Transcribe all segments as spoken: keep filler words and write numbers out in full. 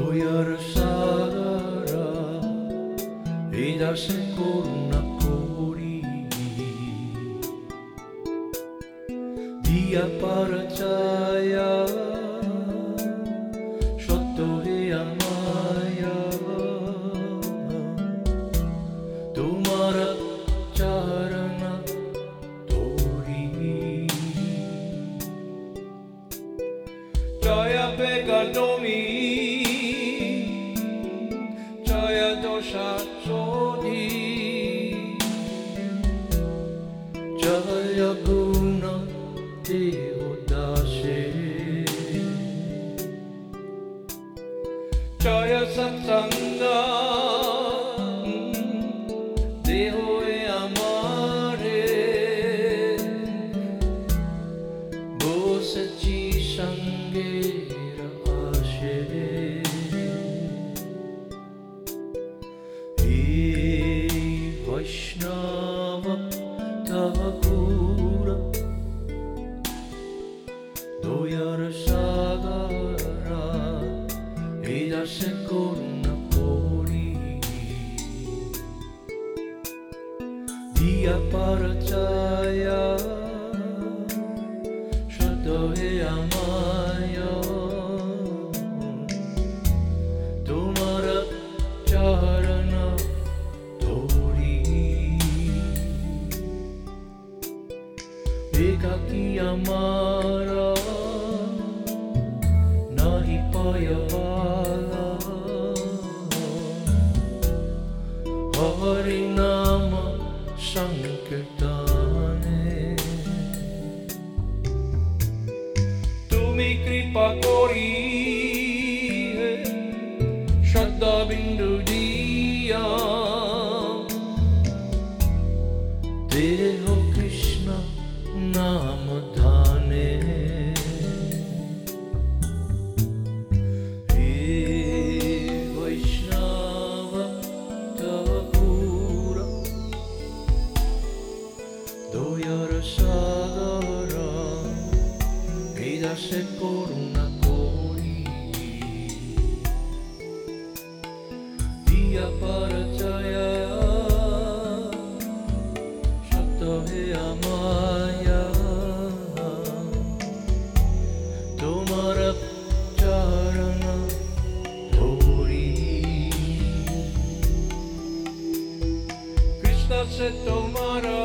Doyar sagara idase corona cori dia paracaya sotto he amaya tumara charana tori jaya peganomi dosha sodi jaya guna devodashe jaya satsanga deho e amare bosachi sangera ashe Vaishnava Thakura Doyar sagara idase corona cori dia paracaya sotto he amaya tumara charana ekaki amara nahi paya vala Hari nama sankirtane tumi kripa kori shraddha bindu diya deho Krishna नाम धाने हे वैष्णव Thakura Doyar sagara idase corona cori dia paracaya sotto he amaya Tumara charana dhori Krishna se tomara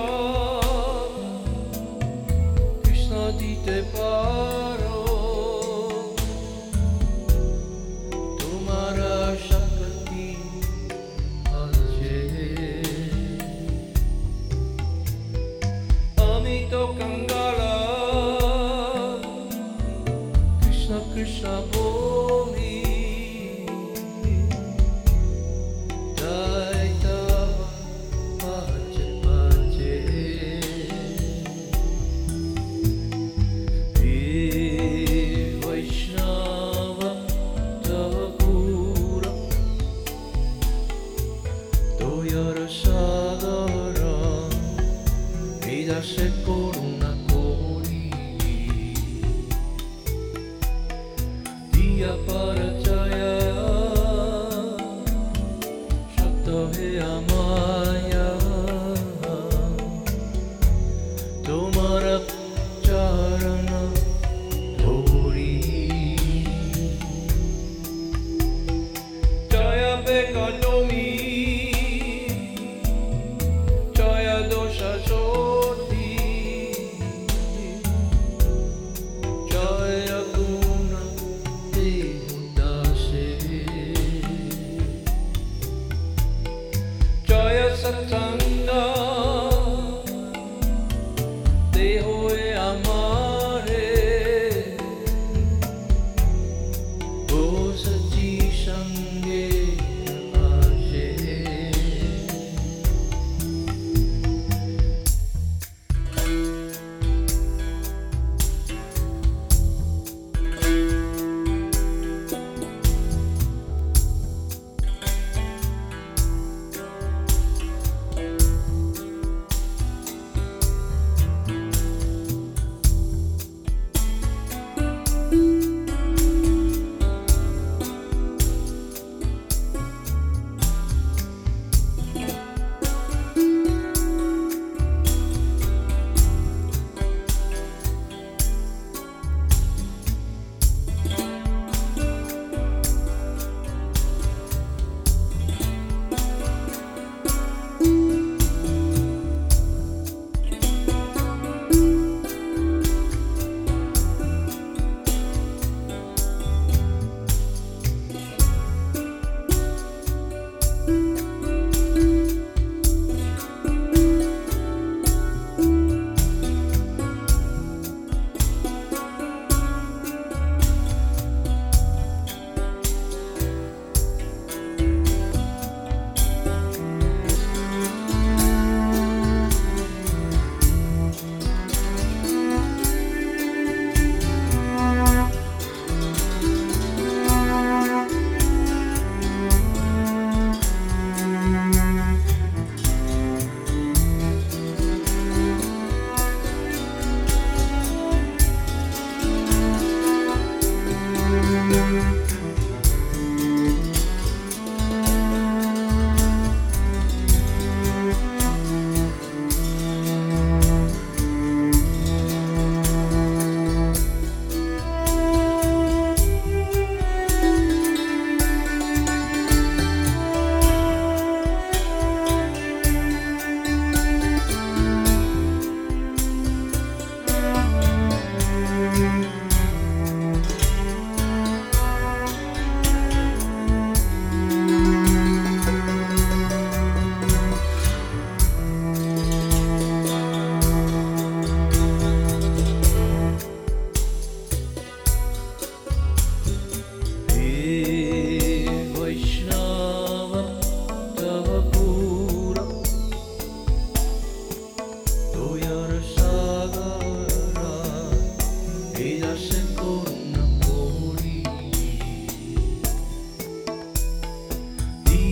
Krishna dite paro Tumara shakti alje Amito kangala Krishna Boli Daita Pache Pache He Vaishnava Thakura Doyar sagara idase corona cori dia paracaya sotto he amaya tumara charana dhori jaya peganomi jaya dosha sodi jaya guna Jaya Satsanga Deho e amare Bosachi sangera ashe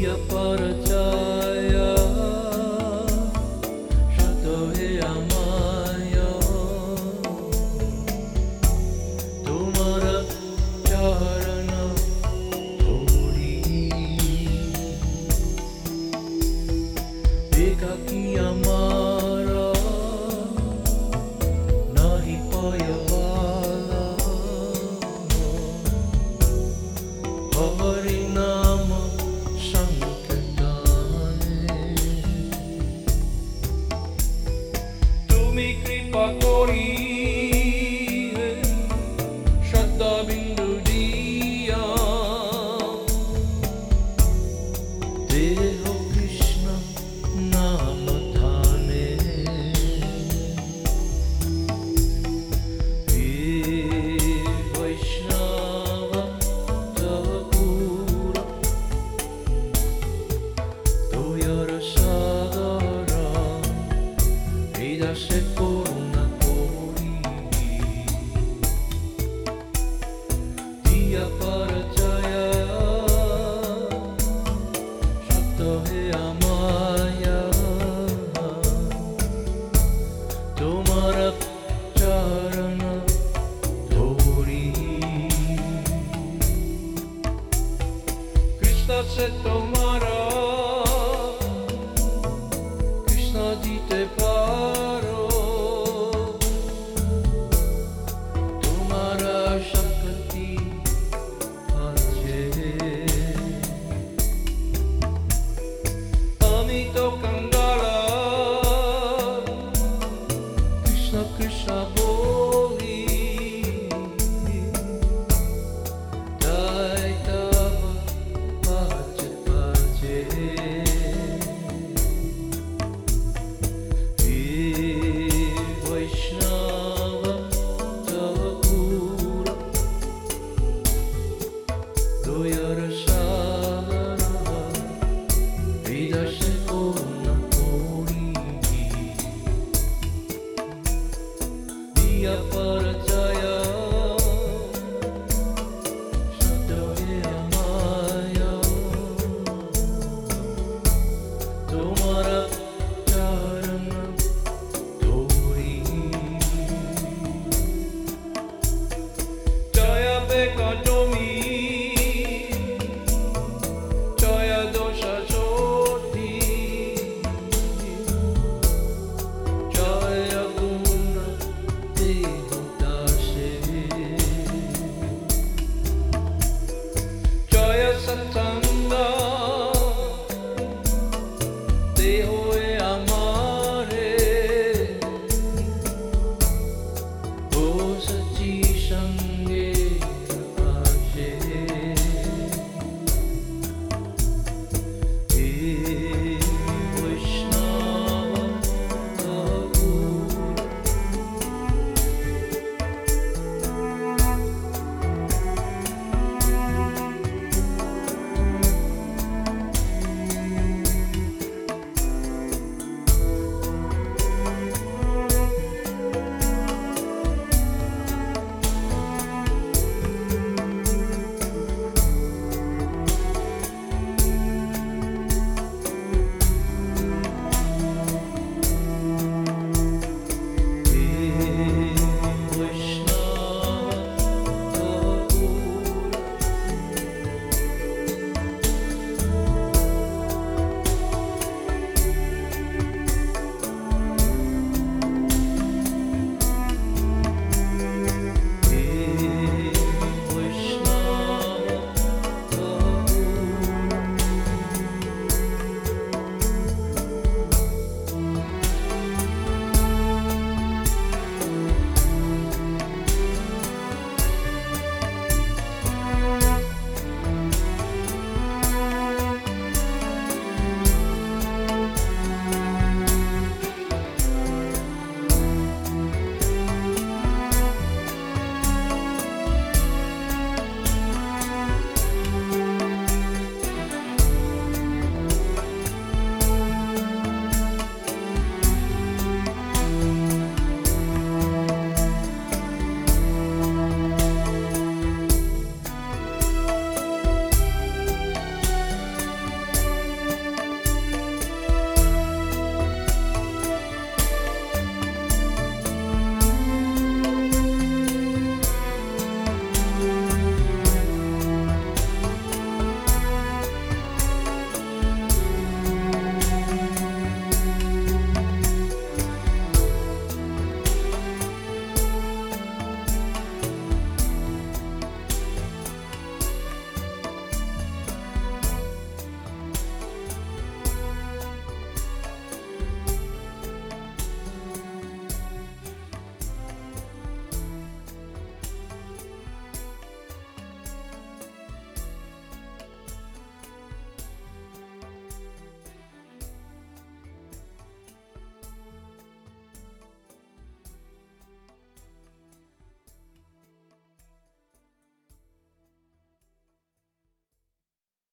Paracaya Shatohe Amaya Tumara Charana Thori Ekaki Amara Nahi Payavala Harinama Tumi kripa kori Shraddha bindu diya Deho Krishna nama dhane Vir Vaishnava Tavapura Doyara Sadara Vedase Corona Kori Diya Paracaya Shatohe Amaya Tumara Charana Thori Krishna se tomara Krishna dite paro Tumara Shakti ache Amito Kangala Krishna Krishna boli Daitava pache pache Vaishnava Tavapura Doyara Sadara Vedase Corona Kori Diya Paracaya Shatohe Amaya Tumara Charana Jaya Bekatomi Jaya Dosha Joti Jaya Guna Devadashe Jaya Santa